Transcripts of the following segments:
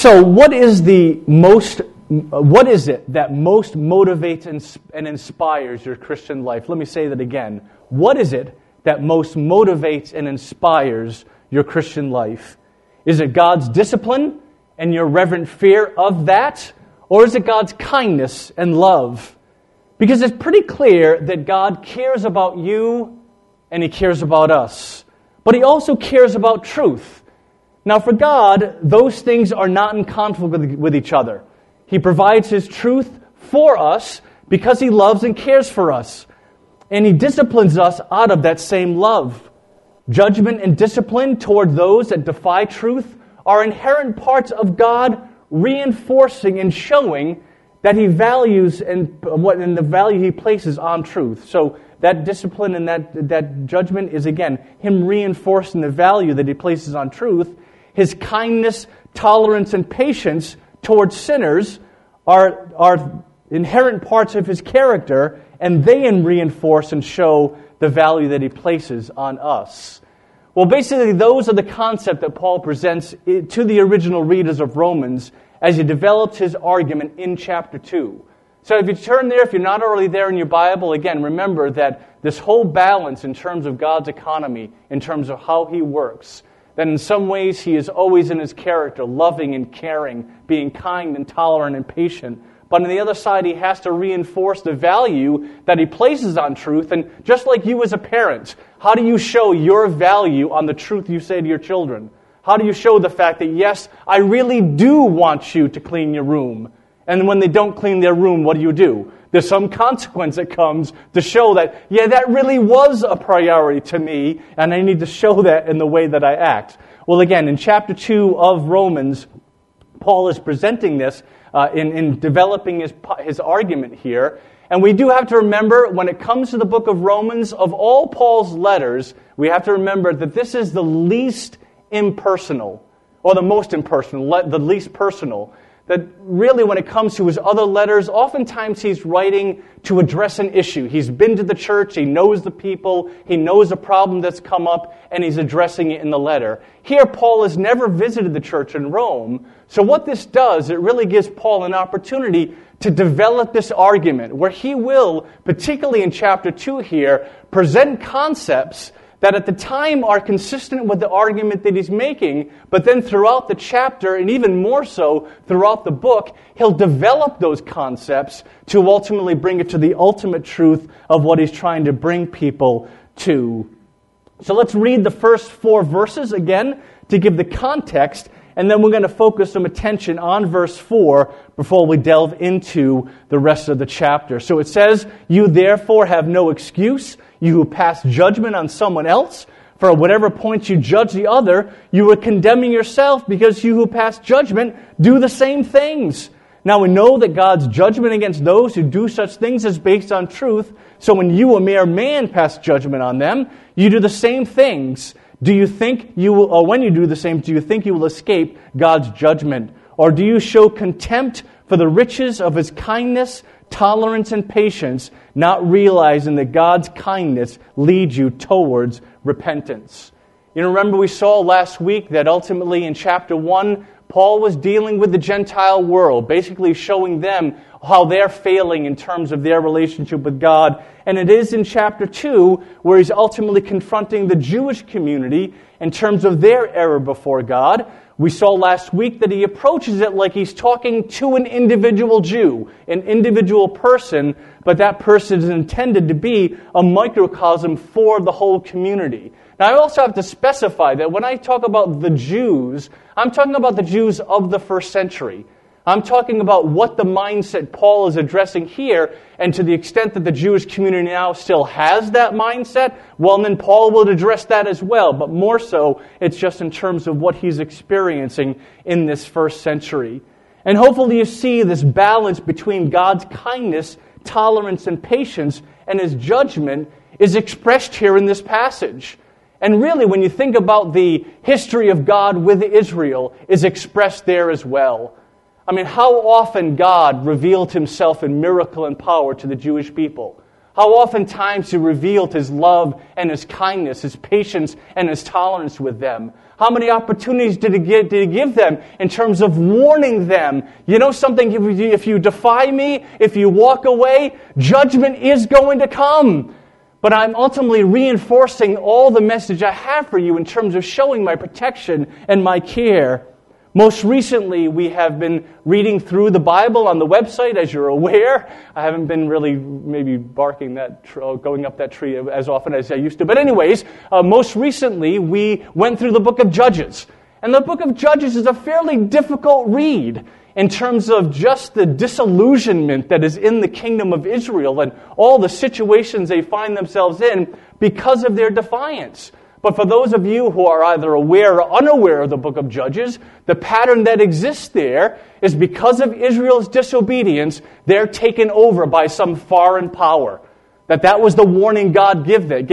So what is it that most motivates and inspires your Christian life? Let me say that again. What is it that most motivates and inspires your Christian life? Is it God's discipline and your reverent fear of that? Or is it God's kindness and love? Because it's pretty clear that God cares about you and He cares about us. But He also cares about truth. Now for God, those things are not in conflict with each other. He provides His truth for us because He loves and cares for us. And He disciplines us out of that same love. Judgment and discipline toward those that defy truth are inherent parts of God reinforcing and showing that He values and the value He places on truth. So that discipline and that judgment is, again, Him reinforcing the value that He places on truth. His kindness, tolerance, and patience towards sinners are inherent parts of His character, and they reinforce and show the value that He places on us. Well, basically, those are the concepts that Paul presents to the original readers of Romans as he develops his argument in chapter 2. So if you turn there, if you're not already there in your Bible, again, remember that this whole balance in terms of God's economy, in terms of how He works, that in some ways He is always in His character, loving and caring, being kind and tolerant and patient. But on the other side, He has to reinforce the value that He places on truth. And just like you as a parent, how do you show your value on the truth you say to your children? How do you show the fact that, yes, I really do want you to clean your room? And when they don't clean their room, what do? There's some consequence that comes to show that, yeah, that really was a priority to me, and I need to show that in the way that I act. Well, again, in chapter 2 of Romans, Paul is presenting this in developing his argument here. And we do have to remember, when it comes to the book of Romans, of all Paul's letters, we have to remember that this is the least impersonal, or the most impersonal, the least personal. That really, when it comes to his other letters, oftentimes he's writing to address an issue. He's been to the church, he knows the people, he knows a problem that's come up, and he's addressing it in the letter. Here, Paul has never visited the church in Rome, so what this does, it really gives Paul an opportunity to develop this argument, where he will, particularly in chapter 2 here, present concepts that at the time are consistent with the argument that he's making, but then throughout the chapter, and even more so throughout the book, he'll develop those concepts to ultimately bring it to the ultimate truth of what he's trying to bring people to. So let's read the first 4 verses again to give the context, and then we're going to focus some attention on verse 4 before we delve into the rest of the chapter. So it says, "You therefore have no excuse, you who pass judgment on someone else. For at whatever point you judge the other, you are condemning yourself, because you who pass judgment do the same things. Now we know that God's judgment against those who do such things is based on truth. So when you, a mere man, pass judgment on them, you do the same things. Do you think you will, or when you do the same, do you think you will escape God's judgment? Or do you show contempt for the riches of His kindness, tolerance, and patience, not realizing that God's kindness leads you towards repentance?" You know, remember we saw last week that ultimately in chapter 1, Paul was dealing with the Gentile world, basically showing them how they're failing in terms of their relationship with God. And it is in chapter 2 where he's ultimately confronting the Jewish community in terms of their error before God. We saw last week that he approaches it like he's talking to an individual Jew, an individual person, but that person is intended to be a microcosm for the whole community. Now, I also have to specify that when I talk about the Jews, I'm talking about the Jews of the first century. I'm talking about what the mindset Paul is addressing here, and to the extent that the Jewish community now still has that mindset, well, then Paul will address that as well, but more so, it's just in terms of what he's experiencing in this first century. And hopefully you see this balance between God's kindness, tolerance, and patience, and His judgment is expressed here in this passage. And really, when you think about the history of God with Israel, is expressed there as well. I mean, how often God revealed Himself in miracle and power to the Jewish people. How oftentimes He revealed His love and His kindness, His patience and His tolerance with them. How many opportunities did he give them in terms of warning them? You know something, if you defy me, if you walk away, judgment is going to come. But I'm ultimately reinforcing all the message I have for you in terms of showing my protection and my care. Most recently, we have been reading through the Bible on the website, as you're aware. I haven't been really maybe going up that tree as often as I used to. But anyways, most recently, we went through the book of Judges. And the book of Judges is a fairly difficult read in terms of just the disillusionment that is in the kingdom of Israel and all the situations they find themselves in because of their defiance. But for those of you who are either aware or unaware of the book of Judges, the pattern that exists there is because of Israel's disobedience, they're taken over by some foreign power. That was the warning God gave them.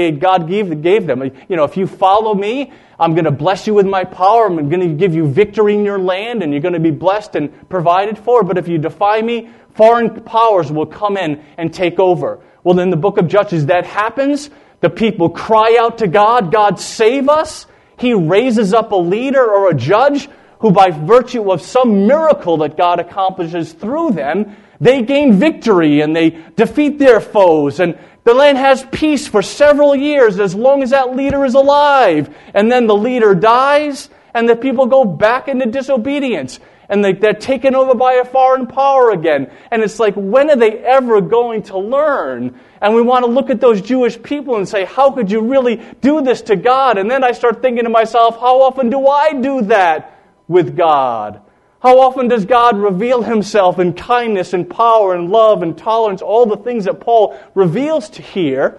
You know, if you follow me, I'm going to bless you with my power. I'm going to give you victory in your land, and you're going to be blessed and provided for. But if you defy me, foreign powers will come in and take over. Well, in the book of Judges, that happens. The people cry out to God, God save us. He raises up a leader or a judge who by virtue of some miracle that God accomplishes through them, they gain victory and they defeat their foes. And the land has peace for several years as long as that leader is alive. And then the leader dies and the people go back into disobedience. And they're taken over by a foreign power again. And it's like, when are they ever going to learn? And we want to look at those Jewish people and say, how could you really do this to God? And then I start thinking to myself, how often do I do that with God? How often does God reveal himself in kindness and power and love and tolerance, all the things that Paul reveals to here,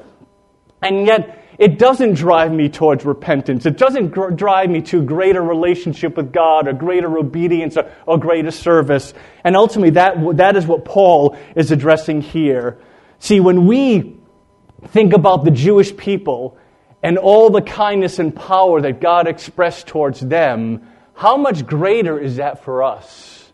and yet it doesn't drive me towards repentance. It doesn't drive me to greater relationship with God or greater obedience or greater service. And ultimately, that is what Paul is addressing here. See, when we think about the Jewish people and all the kindness and power that God expressed towards them, how much greater is that for us?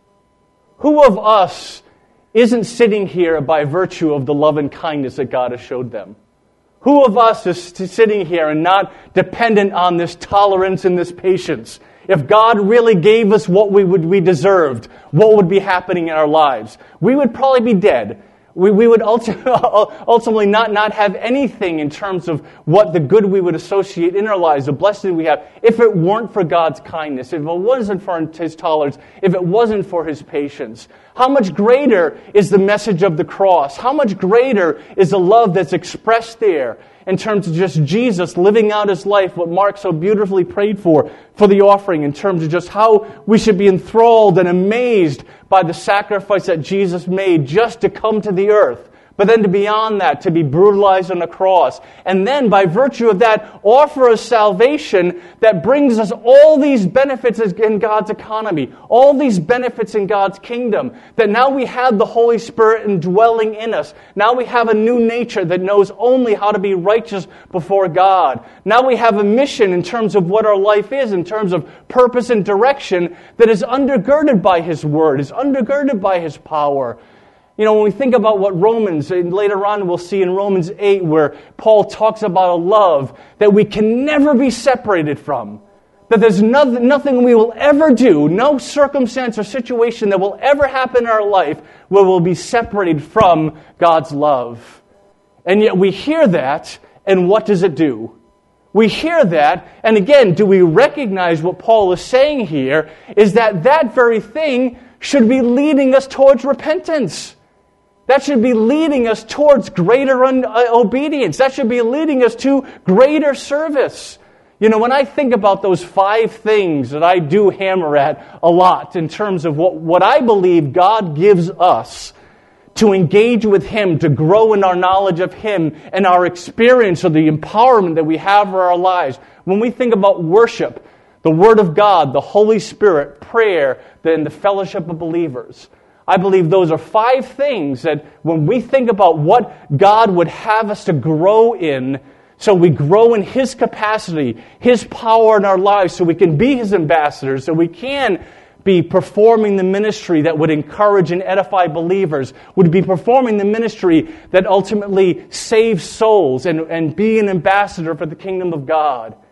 Who of us isn't sitting here by virtue of the love and kindness that God has showed them? Who of us is sitting here and not dependent on this tolerance and this patience? If God really gave us what we deserved, what would be happening in our lives? We would probably be dead. We would ultimately not have anything in terms of what the good we would associate in our lives, the blessing we have, if it weren't for God's kindness, if it wasn't for his tolerance, if it wasn't for his patience. How much greater is the message of the cross? How much greater is the love that's expressed there in terms of just Jesus living out his life, what Mark so beautifully prayed for the offering, in terms of just how we should be enthralled and amazed by the sacrifice that Jesus made just to come to the earth. But then to beyond that, to be brutalized on a cross. And then by virtue of that, offer us salvation that brings us all these benefits in God's economy. All these benefits in God's kingdom. That now we have the Holy Spirit indwelling in us. Now we have a new nature that knows only how to be righteous before God. Now we have a mission in terms of what our life is, in terms of purpose and direction, that is undergirded by his word, is undergirded by his power. You know, when we think about what Romans, and later on we'll see in Romans 8, where Paul talks about a love that we can never be separated from. That there's nothing we will ever do, no circumstance or situation that will ever happen in our life where we'll be separated from God's love. And yet we hear that, and what does it do? We hear that, and again, do we recognize what Paul is saying here, is that very thing should be leading us towards repentance. That should be leading us towards greater obedience. That should be leading us to greater service. You know, when I think about those 5 things that I do hammer at a lot in terms of what I believe God gives us to engage with him, to grow in our knowledge of him and our experience of the empowerment that we have for our lives. When we think about worship, the Word of God, the Holy Spirit, prayer, then the fellowship of believers, I believe those are 5 things that when we think about what God would have us to grow in, so we grow in his capacity, his power in our lives, so we can be his ambassadors, so we can be performing the ministry that would encourage and edify believers, would be performing the ministry that ultimately saves souls and be an ambassador for the kingdom of God.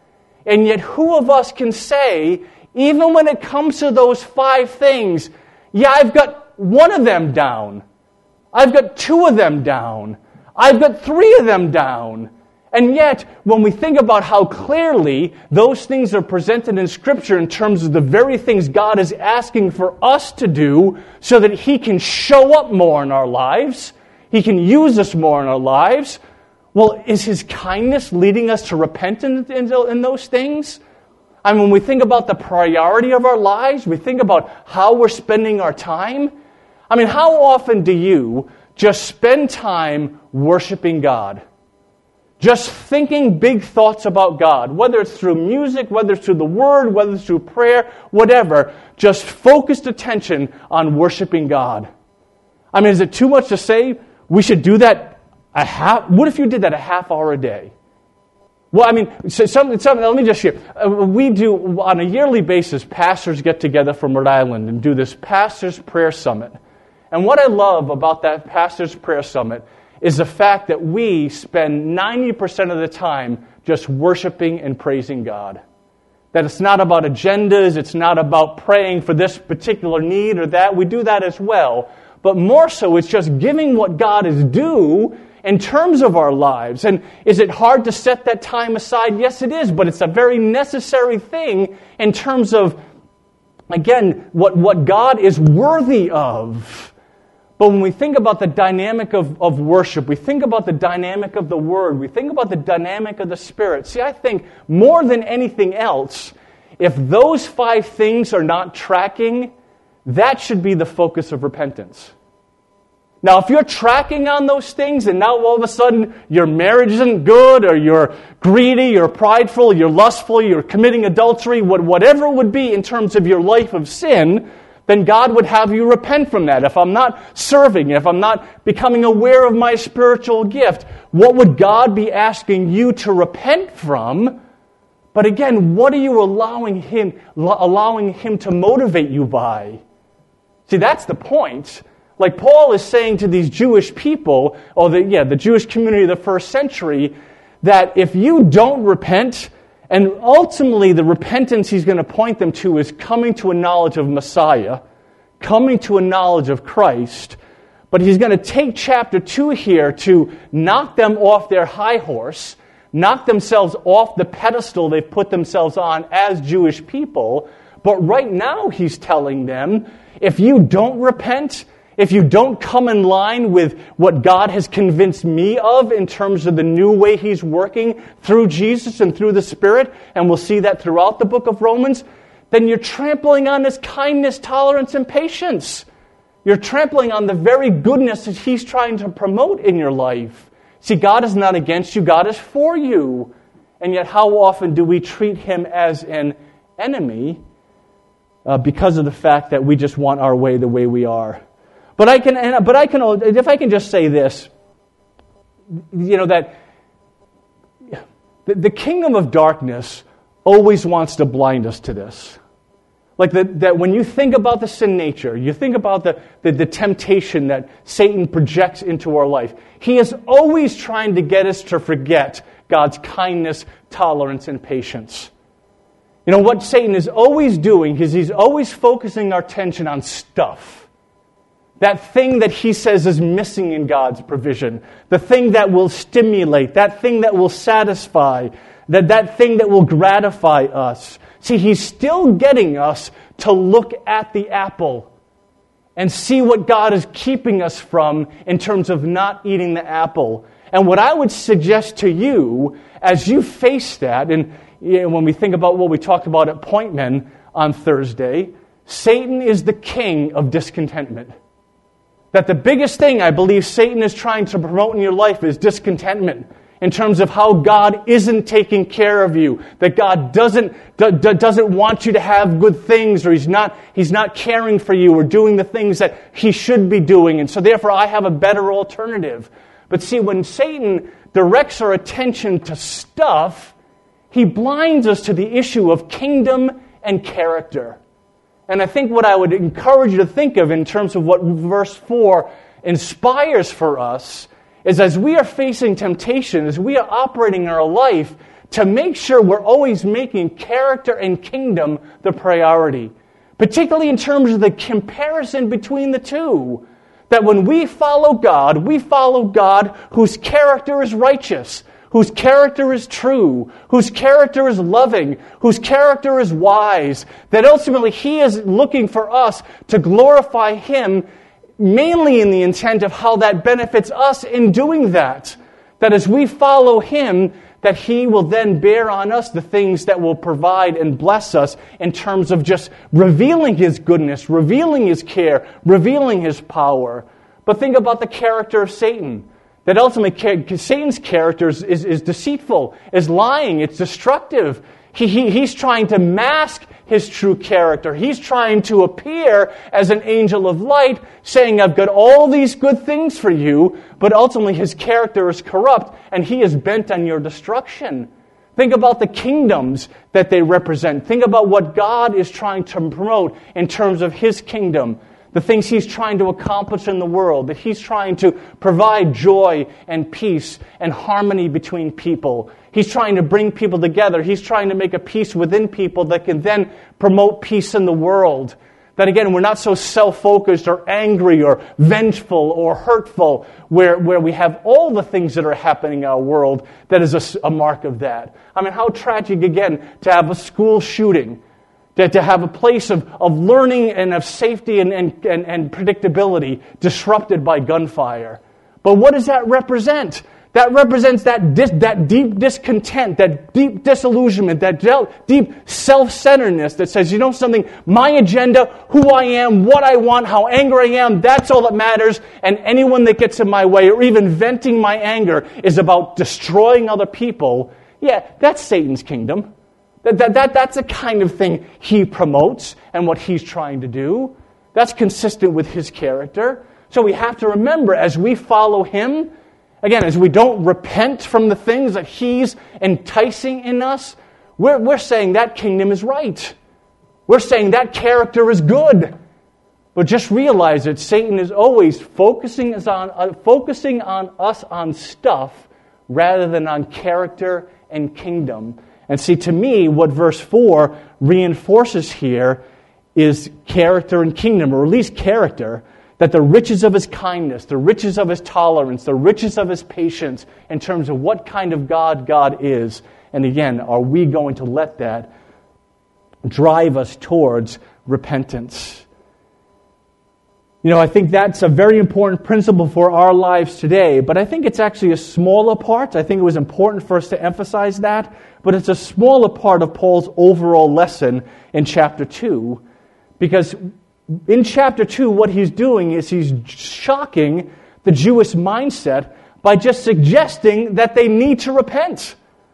And yet who of us can say, even when it comes to those 5 things, yeah, I've got 1 of them down. I've got 2 of them down. I've got 3 of them down. And yet, when we think about how clearly those things are presented in Scripture in terms of the very things God is asking for us to do so that He can show up more in our lives, He can use us more in our lives, well, is His kindness leading us to repent in those things? I mean, when we think about the priority of our lives, we think about how we're spending our time. I mean, how often do you just spend time worshiping God? Just thinking big thoughts about God, whether it's through music, whether it's through the Word, whether it's through prayer, whatever. Just focused attention on worshiping God. I mean, is it too much to say we should do that what if you did that a half hour a day? Well, I mean, let me just share. We do, on a yearly basis, pastors get together from Rhode Island and do this Pastor's Prayer Summit. And what I love about that Pastor's Prayer Summit is the fact that we spend 90% of the time just worshiping and praising God. That it's not about agendas, it's not about praying for this particular need or that. We do that as well. But more so, it's just giving what God is due in terms of our lives. And is it hard to set that time aside? Yes, it is, but it's a very necessary thing in terms of, again, what God is worthy of. But when we think about the dynamic of worship, we think about the dynamic of the Word, we think about the dynamic of the Spirit. See, I think more than anything else, if those 5 things are not tracking, that should be the focus of repentance. Now, if you're tracking on those things and now all of a sudden your marriage isn't good, or you're greedy, you're prideful, you're lustful, you're committing adultery, whatever it would be in terms of your life of sin, then God would have you repent from that. If I'm not serving, if I'm not becoming aware of my spiritual gift, what would God be asking you to repent from? But again, what are you allowing Him to motivate you by? See, that's the point. Like Paul is saying to these Jewish people, or the Jewish community of the first century, that if you don't repent, and ultimately the repentance he's going to point them to is coming to a knowledge of Messiah, coming to a knowledge of Christ, but he's going to take chapter 2 here to knock them off their high horse, knock themselves off the pedestal they've put themselves on as Jewish people. But right now he's telling them, if you don't repent, if you don't come in line with what God has convinced me of in terms of the new way He's working through Jesus and through the Spirit, and we'll see that throughout the book of Romans, then you're trampling on His kindness, tolerance, and patience. You're trampling on the very goodness that He's trying to promote in your life. See, God is not against you, God is for you. And yet how often do we treat Him as an enemy because of the fact that we just want our way the way we are? But if I can just say this, that the kingdom of darkness always wants to blind us to this. Like that when you think about the sin nature, you think about the temptation that Satan projects into our life, he is always trying to get us to forget God's kindness, tolerance, and patience. What Satan is always doing is he's always focusing our attention on stuff. That thing that he says is missing in God's provision. The thing that will stimulate. That thing that will satisfy. That thing that will gratify us. See, he's still getting us to look at the apple and see what God is keeping us from in terms of not eating the apple. And what I would suggest to you, as you face that, and when we think about what we talked about at Pointman on Thursday, Satan is the king of discontentment. That the biggest thing I believe Satan is trying to promote in your life is discontentment in terms of how God isn't taking care of you, that God doesn't want you to have good things, or He's not caring for you or doing the things that He should be doing, and so therefore I have a better alternative. But see, when Satan directs our attention to stuff, he blinds us to the issue of kingdom and character. And I think what I would encourage you to think of in terms of what verse 4 inspires for us is, as we are facing temptation, as we are operating in our life, to make sure we're always making character and kingdom the priority. Particularly in terms of the comparison between the two. That when we follow God whose character is righteous, whose character is true, whose character is loving, whose character is wise, that ultimately He is looking for us to glorify Him, mainly in the intent of how that benefits us in doing that. That as we follow Him, that He will then bear on us the things that will provide and bless us in terms of just revealing His goodness, revealing His care, revealing His power. But think about the character of Satan. That ultimately Satan's character is deceitful, is lying, it's destructive. He's trying to mask his true character. He's trying to appear as an angel of light, saying, I've got all these good things for you, but ultimately his character is corrupt, and he is bent on your destruction. Think about the kingdoms that they represent. Think about what God is trying to promote in terms of His kingdom. The things He's trying to accomplish in the world, that He's trying to provide joy and peace and harmony between people. He's trying to bring people together. He's trying to make a peace within people that can then promote peace in the world. That again, we're not so self-focused or angry or vengeful or hurtful, where we have all the things that are happening in our world that is a mark of that. I mean, how tragic again to have a school shooting, to have a place of learning and of safety and predictability disrupted by gunfire. But what does that represent? That represents that deep discontent, that deep disillusionment, that deep self-centeredness that says, you know something, my agenda, who I am, what I want, how angry I am, that's all that matters, and anyone that gets in my way or even venting my anger is about destroying other people. Yeah, that's Satan's kingdom. That's the kind of thing he promotes and what he's trying to do. That's consistent with his character. So we have to remember, as we follow him, again, as we don't repent from the things that he's enticing in us, we're saying that kingdom is right. We're saying that character is good. But just realize that Satan is always focusing on us on stuff rather than on character and kingdom. And see, to me, what verse 4 reinforces here is character and kingdom, or at least character, that the riches of His kindness, the riches of His tolerance, the riches of His patience, in terms of what kind of God is. And again, are we going to let that drive us towards repentance? You know, I think that's a very important principle for our lives today, but I think it's actually a smaller part. I think it was important for us to emphasize that, but it's a smaller part of Paul's overall lesson in chapter 2, because in chapter 2, what he's doing is he's shocking the Jewish mindset by just suggesting that they need to repent.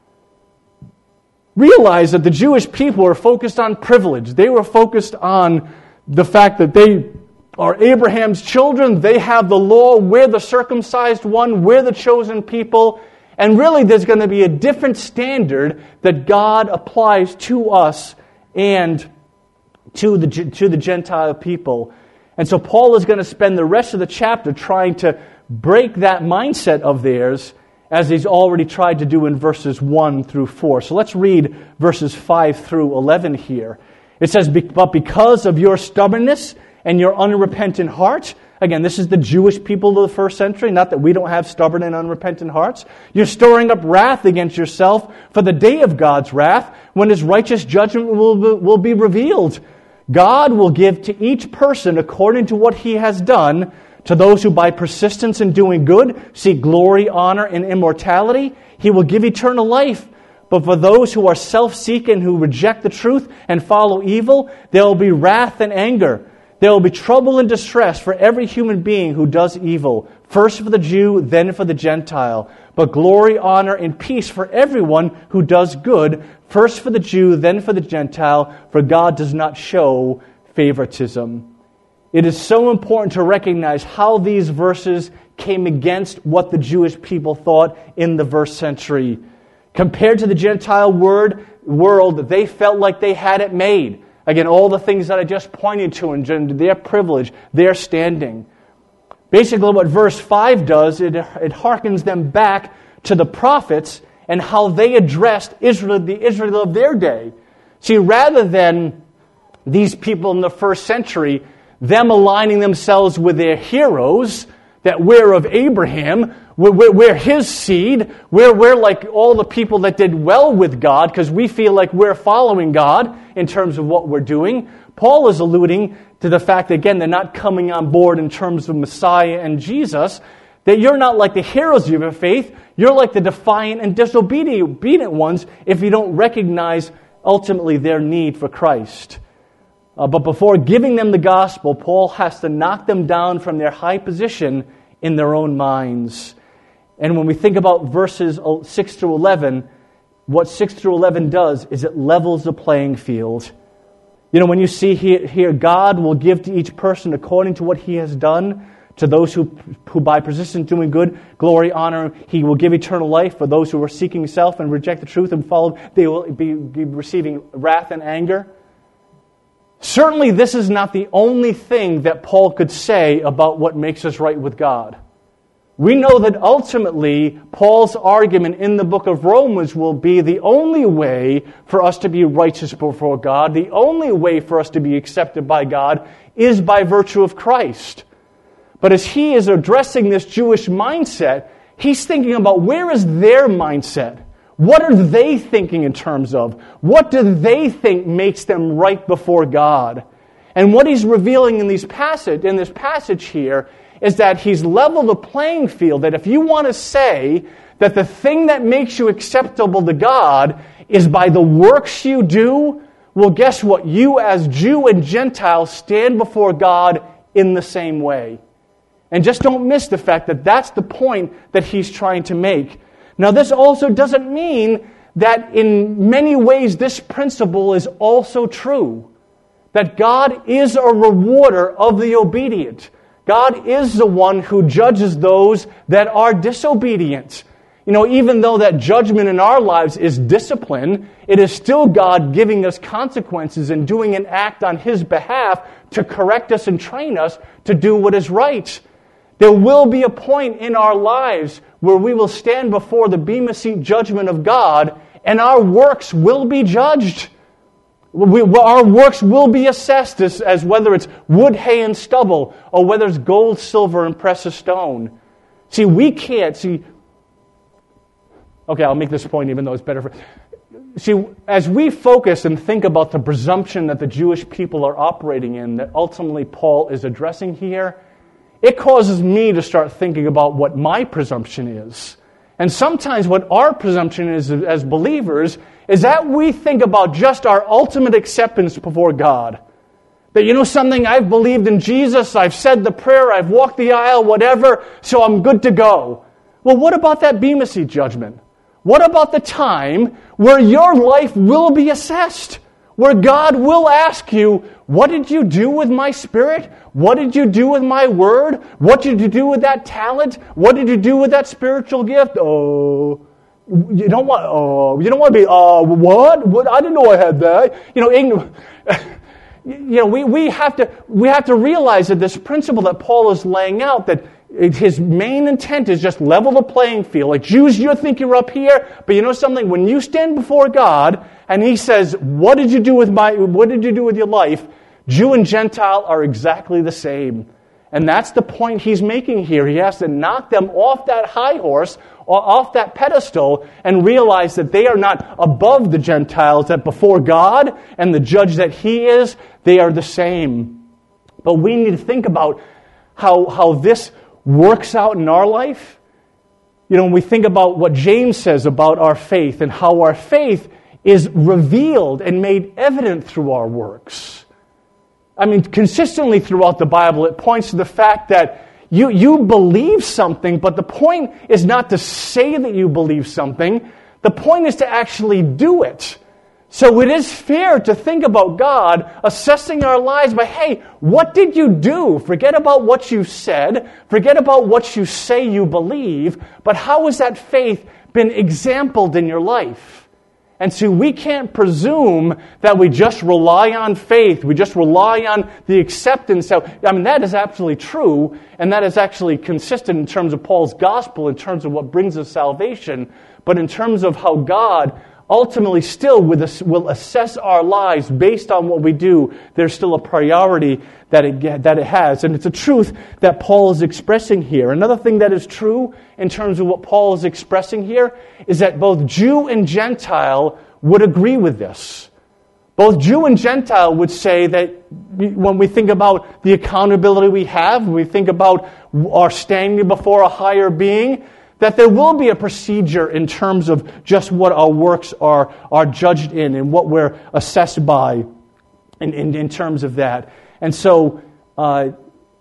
Realize that the Jewish people were focused on privilege. They were focused on the fact that they are Abraham's children. They have the law. We're the circumcised one. We're the chosen people. And really, there's going to be a different standard that God applies to us and to the Gentile people. And so Paul is going to spend the rest of the chapter trying to break that mindset of theirs, as he's already tried to do in verses 1 through 4. So let's read verses 5 through 11 here. It says, "But because of your stubbornness and your unrepentant heart," again, this is the Jewish people of the first century, not that we don't have stubborn and unrepentant hearts, "you're storing up wrath against yourself for the day of God's wrath, when His righteous judgment will be revealed. God will give to each person according to what he has done. To those who by persistence in doing good seek glory, honor, and immortality, He will give eternal life. But for those who are self-seeking, who reject the truth and follow evil, there will be wrath and anger. There will be trouble and distress for every human being who does evil, first for the Jew, then for the Gentile. But glory, honor, and peace for everyone who does good, first for the Jew, then for the Gentile, for God does not show favoritism." It is so important to recognize how these verses came against what the Jewish people thought in the first century. Compared to the Gentile world, they felt like they had it made. Again, all the things that I just pointed to in their privilege, their standing. Basically, what verse 5 does, it harkens them back to the prophets and how they addressed Israel, the Israel of their day. See, rather than these people in the first century, them aligning themselves with their heroes, that we're of Abraham, we're his seed, we're like all the people that did well with God because we feel like we're following God in terms of what we're doing. Paul is alluding to the fact that, again, they're not coming on board in terms of Messiah and Jesus, that you're not like the heroes of your faith, you're like the defiant and disobedient ones if you don't recognize ultimately their need for Christ. But before giving them the gospel, Paul has to knock them down from their high position in their own minds. And when we think about verses 6 through 11, what 6 through 11 does is it levels the playing field. You know, when you see here, God will give to each person according to what he has done. To those who by persistence doing good, glory, honor, he will give eternal life. For those who are seeking self and reject the truth and follow, they will be receiving wrath and anger. Certainly, this is not the only thing that Paul could say about what makes us right with God. We know that ultimately, Paul's argument in the book of Romans will be the only way for us to be righteous before God, the only way for us to be accepted by God, is by virtue of Christ. But as he is addressing this Jewish mindset, he's thinking about where is their mindset? What are they thinking in terms of? What do they think makes them right before God? And what he's revealing in this passage here is that he's leveled the playing field, that if you want to say that the thing that makes you acceptable to God is by the works you do, well, guess what? You as Jew and Gentile stand before God in the same way. And just don't miss the fact that that's the point that he's trying to make. Now, this also doesn't mean that in many ways this principle is also true. That God is a rewarder of the obedient. God is the one who judges those that are disobedient. You know, even though that judgment in our lives is discipline, it is still God giving us consequences and doing an act on his behalf to correct us and train us to do what is right. There will be a point in our lives where we will stand before the Bema Seat judgment of God, and our works will be judged. Our works will be assessed as whether it's wood, hay, and stubble, or whether it's gold, silver, and precious stone. See, we can't see. Okay, I'll make this point even though it's better for. See, as we focus and think about the presumption that the Jewish people are operating in, that ultimately Paul is addressing here, it causes me to start thinking about what my presumption is. And sometimes what our presumption is as believers is that we think about just our ultimate acceptance before God. That, you know something, I've believed in Jesus, I've said the prayer, I've walked the aisle, whatever, so I'm good to go. Well, what about that Bema Seat judgment? What about the time where your life will be assessed? Where God will ask you, what did you do with my Spirit? What did you do with my word? What did you do with that talent? What did you do with that spiritual gift? Oh, you don't want to be, what? I didn't know I had that. We have to realize that this principle that Paul is laying out, that his main intent is just level the playing field. Like, Jews, you think you're up here, but you know something? When you stand before God and he says, what did you do with your life? Jew and Gentile are exactly the same. And that's the point he's making here. He has to knock them off that high horse, or off that pedestal, and realize that they are not above the Gentiles, that before God and the judge that he is, they are the same. But we need to think about how this works out in our life. You know, when we think about what James says about our faith and how our faith is revealed and made evident through our works. I mean, consistently throughout the Bible, it points to the fact that you believe something, but the point is not to say that you believe something. The point is to actually do it. So it is fair to think about God assessing our lives by, hey, what did you do? Forget about what you said. Forget about what you say you believe. But how has that faith been exampled in your life? And so we can't presume that we just rely on faith, we just rely on the acceptance. That is absolutely true, and that is actually consistent in terms of Paul's gospel, in terms of what brings us salvation. But in terms of how God ultimately still will assess our lives based on what we do, there's still a priority that it has. And it's a truth that Paul is expressing here. Another thing that is true in terms of what Paul is expressing here is that both Jew and Gentile would agree with this. Both Jew and Gentile would say that when we think about the accountability we have, when we think about our standing before a higher being, that there will be a procedure in terms of just what our works are judged in and what we're assessed by in terms of that. And so, but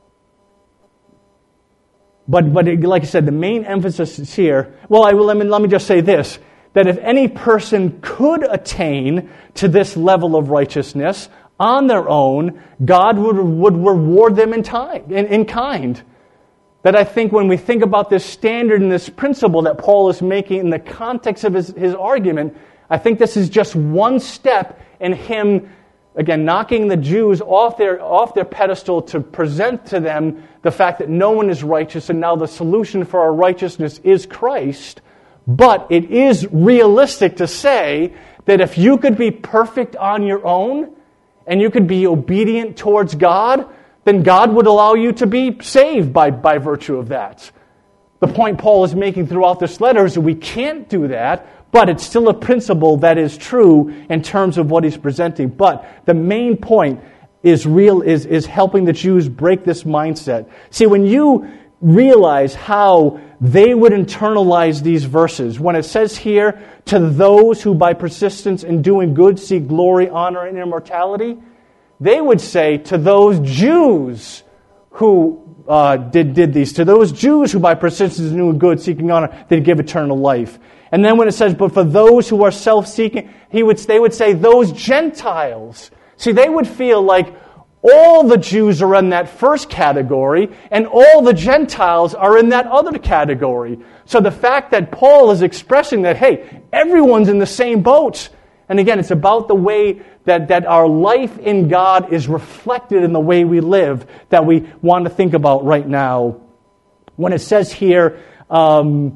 like I said, the main emphasis is here. Well, let me just say this, that if any person could attain to this level of righteousness on their own, God would reward them in kind. That I think when we think about this standard and this principle that Paul is making in the context of his argument, I think this is just one step in him, again, knocking the Jews off their pedestal to present to them the fact that no one is righteous, and now the solution for our righteousness is Christ. But it is realistic to say that if you could be perfect on your own, and you could be obedient towards God, then God would allow you to be saved by virtue of that. The point Paul is making throughout this letter is that we can't do that, but it's still a principle that is true in terms of what he's presenting. But the main point is helping the Jews break this mindset. See, when you realize how they would internalize these verses, when it says here, to those who by persistence in doing good seek glory, honor, and immortality, they would say to those Jews who did these, to those Jews who by persistence in doing good, seeking honor, they'd give eternal life. And then when it says, but for those who are self-seeking, they would say those Gentiles. See, they would feel like all the Jews are in that first category, and all the Gentiles are in that other category. So the fact that Paul is expressing that, hey, everyone's in the same boat. And again, it's about the way that our life in God is reflected in the way we live that we want to think about right now. When it says here, there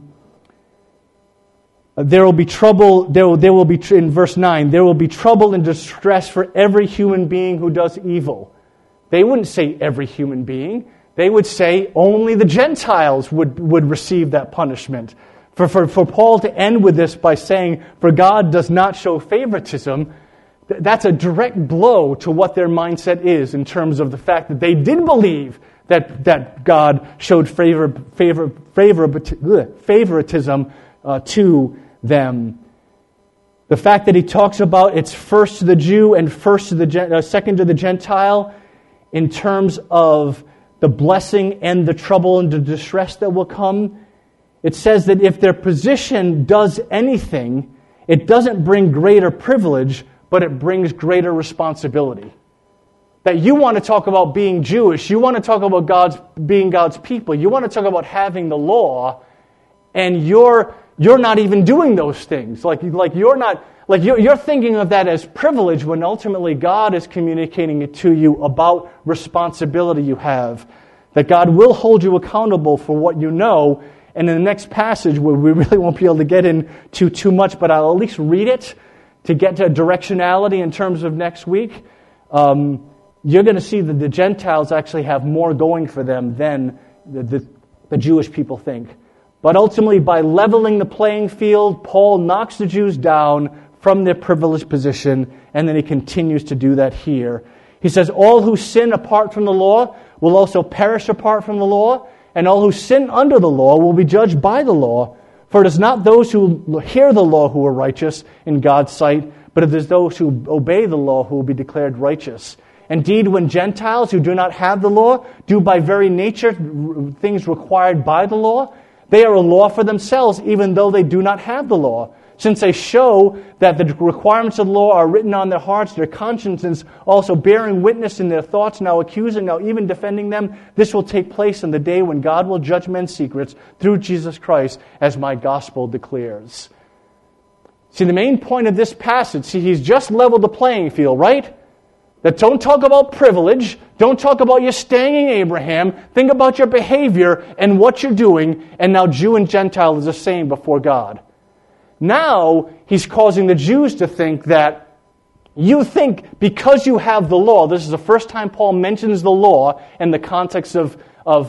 will be trouble, there will be, in verse 9, there will be trouble and distress for every human being who does evil. They wouldn't say every human being. They would say only the Gentiles would receive that punishment. For Paul to end with this by saying, for God does not show favoritism, that's a direct blow to what their mindset is in terms of the fact that they did believe that God showed favoritism to them. The fact that he talks about it's first to the Jew and second to the Gentile in terms of the blessing and the trouble and the distress that will come. It says that if their position does anything, it doesn't bring greater privilege, but it brings greater responsibility. That you want to talk about being Jewish, you want to talk about being God's people, you want to talk about having the law, and you're not even doing those things. You're thinking of that as privilege when ultimately God is communicating it to you about responsibility you have. That God will hold you accountable for what you know. And in the next passage, where we really won't be able to get into too much, but I'll at least read it to get to directionality in terms of next week. You're going to see that the Gentiles actually have more going for them than the Jewish people think. But ultimately, by leveling the playing field, Paul knocks the Jews down from their privileged position, and then he continues to do that here. He says, all who sin apart from the law will also perish apart from the law, and all who sin under the law will be judged by the law. For it is not those who hear the law who are righteous in God's sight, but it is those who obey the law who will be declared righteous. Indeed, when Gentiles who do not have the law do by very nature things required by the law, they are a law for themselves, even though they do not have the law. Since they show that the requirements of the law are written on their hearts, their consciences also bearing witness in their thoughts, now accusing, now even defending them, this will take place in the day when God will judge men's secrets through Jesus Christ, as my gospel declares. See, the main point of this passage, he's just leveled the playing field, right? That don't talk about privilege, don't talk about you staying in Abraham, think about your behavior and what you're doing, and now Jew and Gentile is the same before God. Now, he's causing the Jews to think that you think because you have the law, this is the first time Paul mentions the law in the context of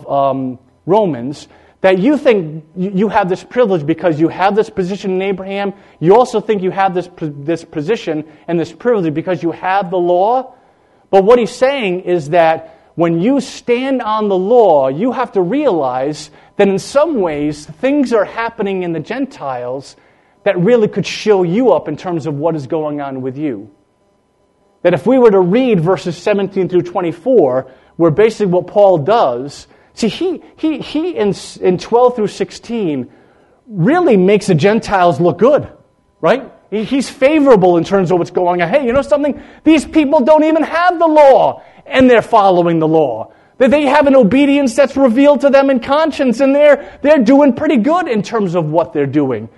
Romans, that you think you have this privilege because you have this position in Abraham. You also think you have this position and this privilege because you have the law. But what he's saying is that when you stand on the law, you have to realize that in some ways things are happening in the Gentiles that really could show you up in terms of what is going on with you. That if we were to read verses 17 through 24, where basically what Paul does, see, he in 12 through 16 really makes the Gentiles look good, right? He's favorable in terms of what's going on. Hey, you know something? These people don't even have the law, and they're following the law. That they have an obedience that's revealed to them in conscience, and they're doing pretty good in terms of what they're doing.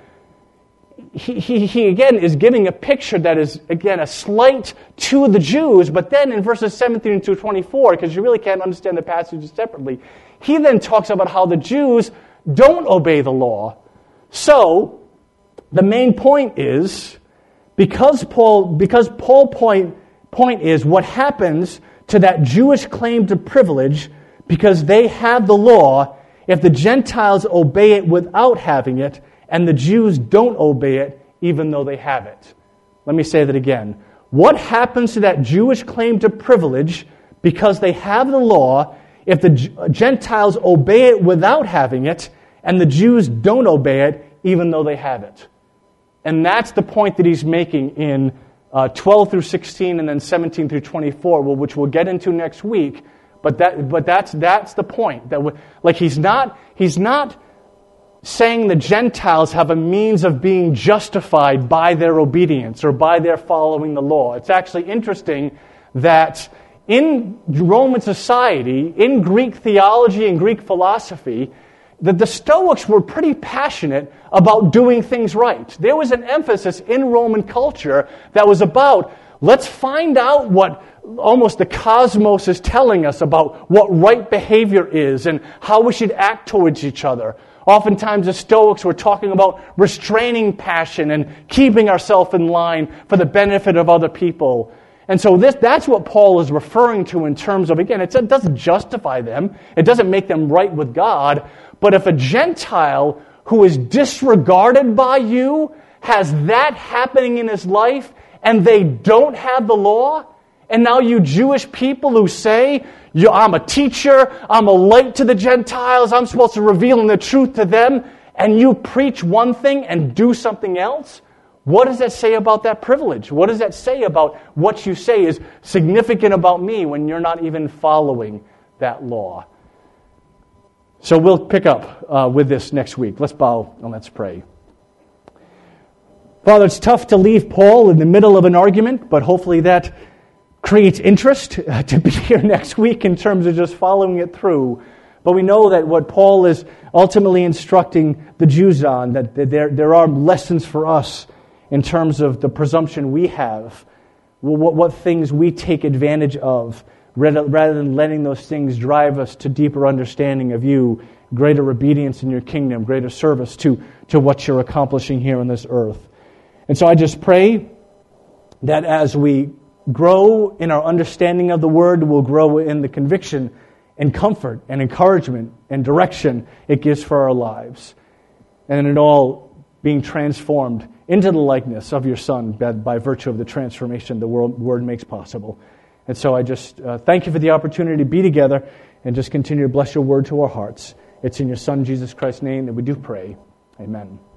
He again is giving a picture that is, again, a slight to the Jews, but then in verses 17 to 24, because you really can't understand the passages separately, he then talks about how the Jews don't obey the law. So, the main point is, because Paul's point is what happens to that Jewish claim to privilege because they have the law if the Gentiles obey it without having it, and the Jews don't obey it even though they have it. Let me say that again. What happens to that Jewish claim to privilege because they have the law if the Gentiles obey it without having it, and the Jews don't obey it even though they have it? And that's the point that he's making in 12 through 16 and then 17 through 24, which we'll get into next week. But that's the point. That he's not saying the Gentiles have a means of being justified by their obedience or by their following the law. It's actually interesting that in Roman society, in Greek theology and Greek philosophy, that the Stoics were pretty passionate about doing things right. There was an emphasis in Roman culture that was about, let's find out what almost the cosmos is telling us about what right behavior is and how we should act towards each other. Oftentimes the Stoics were talking about restraining passion and keeping ourselves in line for the benefit of other people. And so that's what Paul is referring to in terms of, again, it doesn't justify them. It doesn't make them right with God. But if a Gentile who is disregarded by you has that happening in his life and they don't have the law, and now you Jewish people who say, I'm a teacher, I'm a light to the Gentiles, I'm supposed to reveal the truth to them, and you preach one thing and do something else, what does that say about that privilege? What does that say about what you say is significant about me when you're not even following that law? So we'll pick up with this next week. Let's bow and let's pray. Father, it's tough to leave Paul in the middle of an argument, but hopefully that creates interest to be here next week in terms of just following it through. But we know that what Paul is ultimately instructing the Jews on, that there are lessons for us in terms of the presumption we have, what things we take advantage of, rather than letting those things drive us to deeper understanding of you, greater obedience in your kingdom, greater service to what you're accomplishing here on this earth. And so I just pray that as we grow in our understanding of the Word, we'll grow in the conviction and comfort and encouragement and direction it gives for our lives. And in it all being transformed into the likeness of your Son by virtue of the transformation the Word makes possible. And so I just thank you for the opportunity to be together and just continue to bless your Word to our hearts. It's in your Son, Jesus Christ's name, that we do pray. Amen.